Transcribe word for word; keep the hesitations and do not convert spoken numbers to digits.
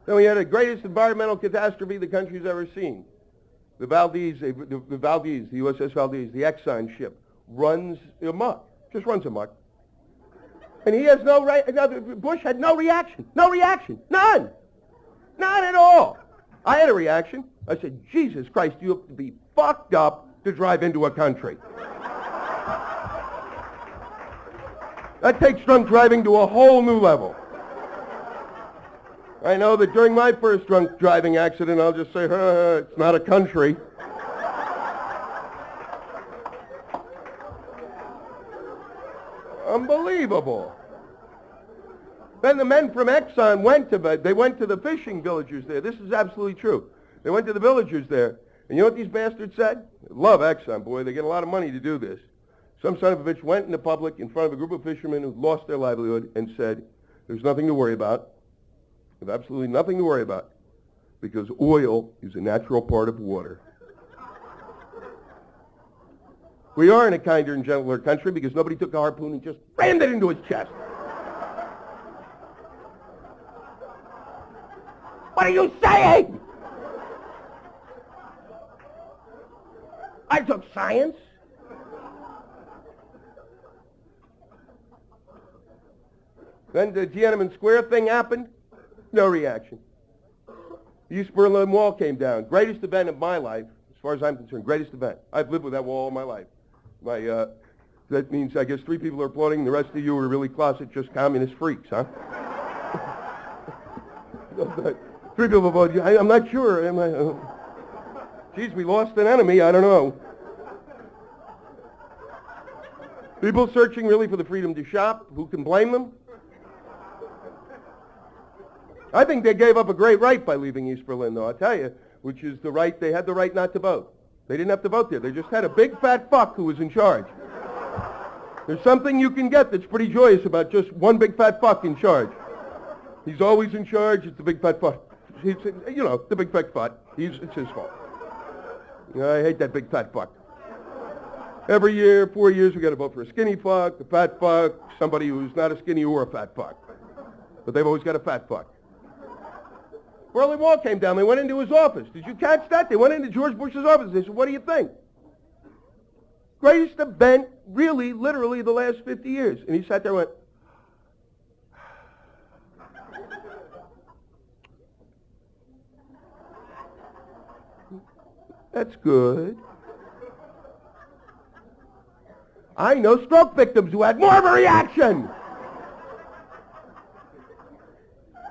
Then we had the greatest environmental catastrophe the country's ever seen. The Valdez, the, the Valdez, the U S S Valdez, the Exxon ship, runs amok, just runs amok. And he has no right, Bush had no reaction, no reaction, none, none at all. I had a reaction. I said, Jesus Christ, you have to be fucked up to drive into a country. That takes drunk driving to a whole new level. I know that during my first drunk driving accident, I'll just say, huh, it's not a country. Unbelievable. Then the men from Exxon went to, they went to the fishing villagers there. This is absolutely true. They went to the villagers there. And you know what these bastards said? Love Exxon, boy. They get a lot of money to do this. Some son of a bitch went in the public in front of a group of fishermen who lost their livelihood and said, there's nothing to worry about. There's absolutely nothing to worry about because oil is a natural part of water. We are in a kinder and gentler country because nobody took a harpoon and just rammed it into his chest. What are you saying? I took science. Then the Tiananmen Square thing happened. No reaction. The East Berlin Wall came down. Greatest event of my life, as far as I'm concerned. Greatest event. I've lived with that wall all my life. My, uh, that means I guess three people are applauding. The rest of you are really closet, just communist freaks, huh? Three people applaud. I, I'm not sure. Am I, uh, geez, we lost an enemy. I don't know. People searching really for the freedom to shop. Who can blame them? I think they gave up a great right by leaving East Berlin, though, I'll tell you, which is the right, they had the right not to vote. They didn't have to vote there. They just had a big fat fuck who was in charge. There's something you can get that's pretty joyous about just one big fat fuck in charge. He's always in charge. It's the big fat fuck. He's, you know, the big fat fuck. He's, it's his fault. You know, I hate that big fat fuck. Every year, four years, we got to vote for a skinny fuck, a fat fuck, somebody who's not a skinny or a fat fuck. But they've always got a fat fuck. Berlin Wall came down. They went into his office. Did you catch that? They went into George Bush's office. They said, what do you think? Greatest event, really, literally, the last fifty years. And he sat there and went, that's good. I know stroke victims who had more of a reaction.